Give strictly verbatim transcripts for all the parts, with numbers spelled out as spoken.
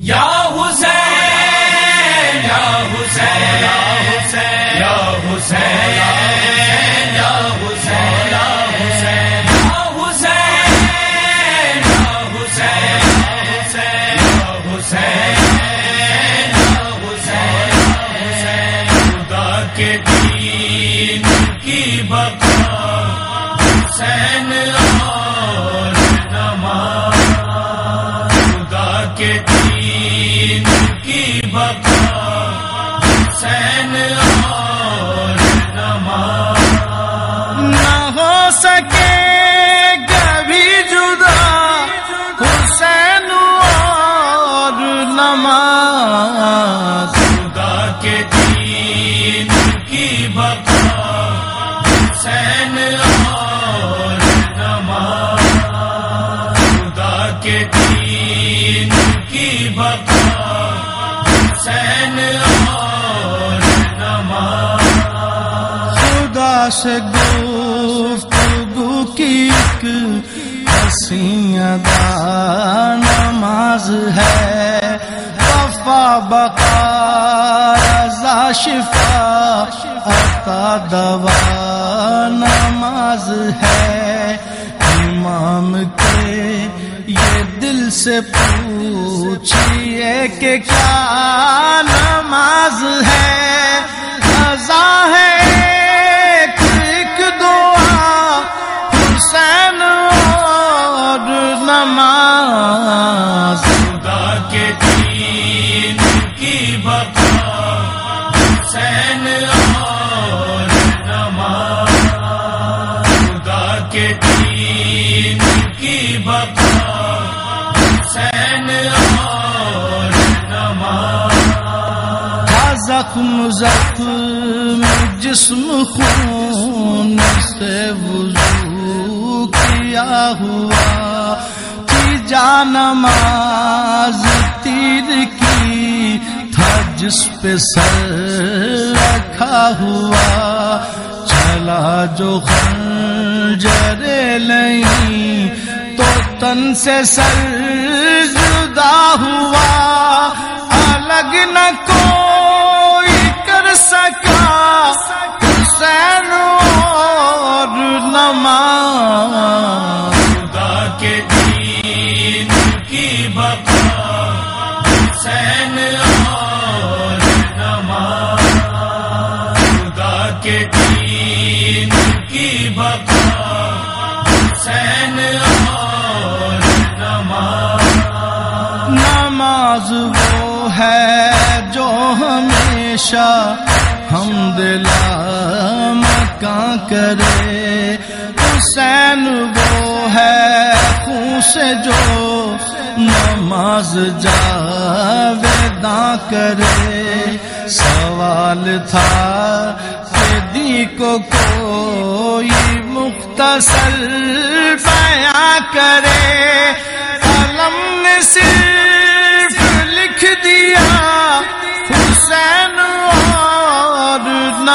یا حسین یا حسین یا حسین یا حسین یا حسین یا حسین یا حسین یا حسین یا حسین خدا کے دین کی بقا حسین اور نماز خدا کے دین کی بقا حسین اور نماز نہ ہو سکے کبھی جدا حسین اور نماز خدا کے دین کی بقا حسین اور نماز خدا کے دین کی بقا حسین اور نماز خدا سے گفتگو کی ایک حسین ادا نماز ہے وفا بقا رضا شفا عطا دوا نماز ہے امام کے یہ دل سے پوچھئے کہ کیا نماز ہے قضا ہے ایک ایک دعا حسین اور نماز خدا کے دین کی بقا حسین اور نماز خدا کے دین کی بقا حسین اور نماز زخم زخم جسم خون سے وضو کیا ہوا تھی جان نماز تیر کی تھا جس پہ سر رکھا ہوا چلا جو خنجر نہیں تو تن سے سر جدا ہوا الگ نہ کوئی کر سکا حسین اور نماز خدا کے دین کی بقا حسین اور نماز خدا کے دین کی بقا حسین اور نماز نماز وہ ہے جو ہمیشہ حمد لا مکان کرے حسین وہ ہے خون سے جو نماز جاویداں کرے سوال تھا کہ دی کو کوئی مختصر بیان کرے قلم نے صرف لکھ دیا حسین اور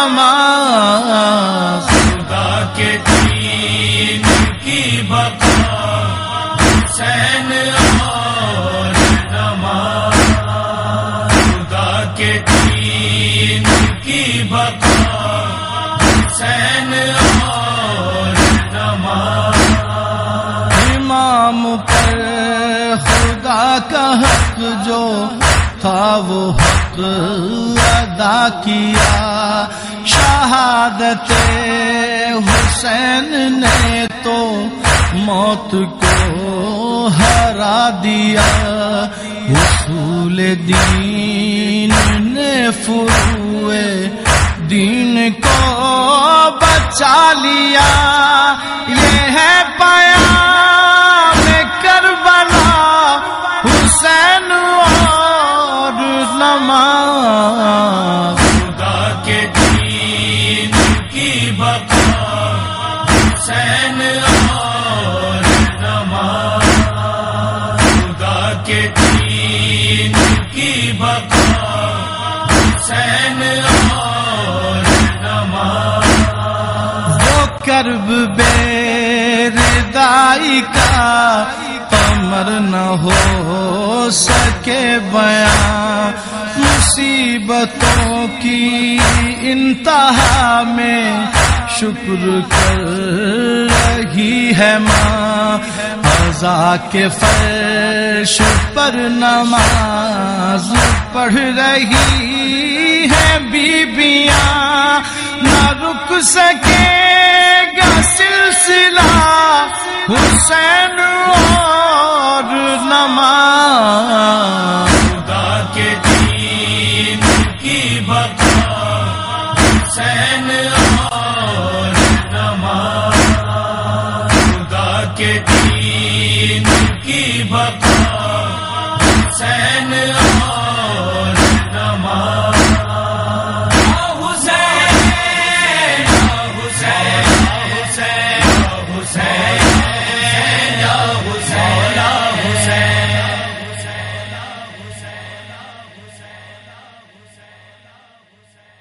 نماز خدا کے دین کی بقا حسین اور نماز خدا کے دین کی بقا حسین اور نماز امام پر خدا کا حق جو تھا وہ حق ادا کیا شہادت حسین نے تو موت کو ہرا دیا اصول دین نے فروع دین کو بچا لیا یہ ہے پیام کربلا حسین اور نماز خدا کے دین کی بقا حسین اور نماز خدا کے دین کی بقا حسین اور نماز وہ کرب بے ردائی کا غم مر نہ ہو سکے بیاں، مصیبتوں کی انتہا میں شکر کر رہی ہے ماں، عزا کے فرش پر نماز پڑھ رہی ہے بیبیاں، نہ رک سکے گا سلسلہ حسین اور نماز، خدا کے دین کی بقا حسین اور نماز، خدا کے